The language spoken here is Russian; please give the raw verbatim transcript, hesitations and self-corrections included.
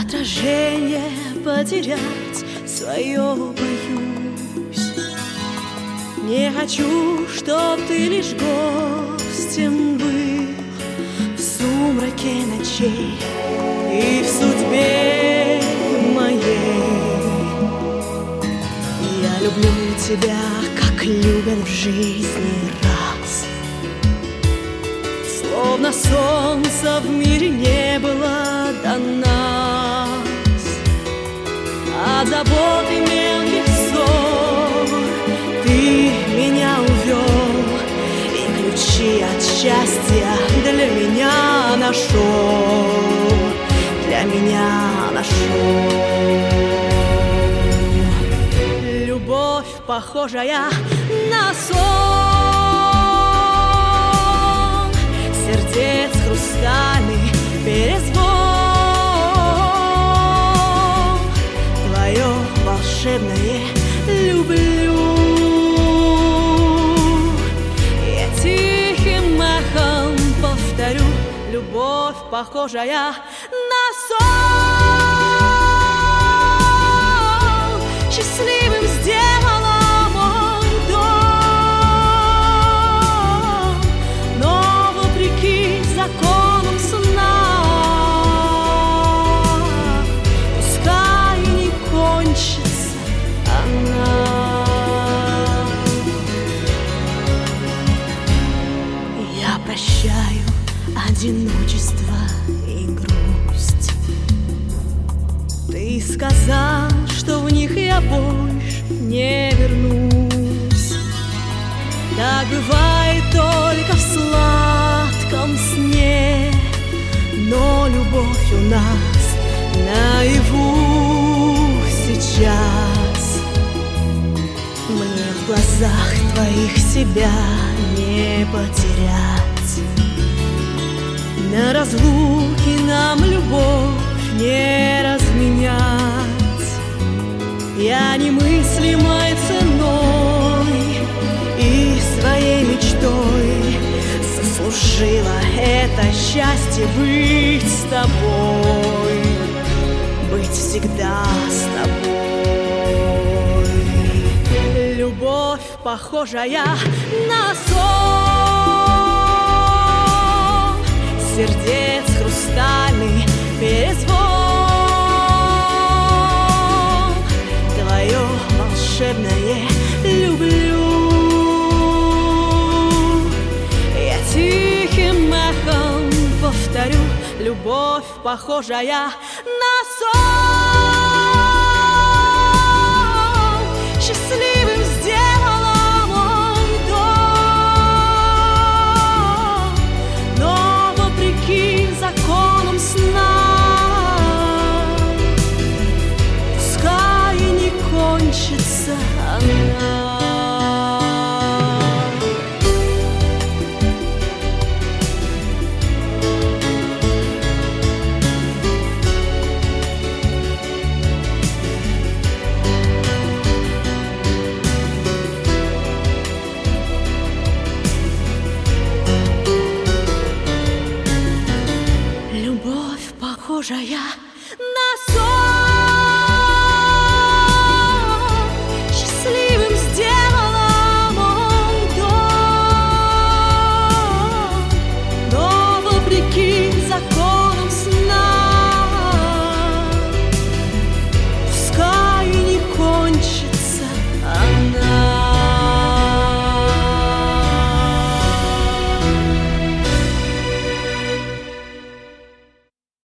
отражение потерять свое боюсь. Не хочу, чтоб ты лишь гостем был в сумраке ночей и в судьбе моей. Я люблю тебя, как любят в жизни раз, словно солнца в мире не было до нас. От забот и мелких ссор ты меня увел, и ключи от счастья для меня нашел, для меня нашел. Любовь, похожая на сон, сердец хрустальный перезвон, твое волшебное люблю. Я тихим эхом повторю: любовь, похожая на сон, счастливым сделала мой дом, но вопреки законам сна, пускай не кончится она. Я прощаю одиночество и грусть. Ты сказал, что в них я больше не вернусь. Так бывает только в сладком сне, но любовь у нас наяву сейчас. Мне в глазах твоих себя не потерять. На разлуке нам любовь не разменять. Я немыслимой ценой и своей мечтой заслужила это счастье быть с тобой, быть всегда с тобой. Любовь, похожая на сон, сердец хрустальный перезвон, твое волшебное люблю. Я тихим эхом повторю: любовь, похожая на сон, счастливым сделала мой дом, но вопреки законам сна, пускай не кончится она. Любовь, похожая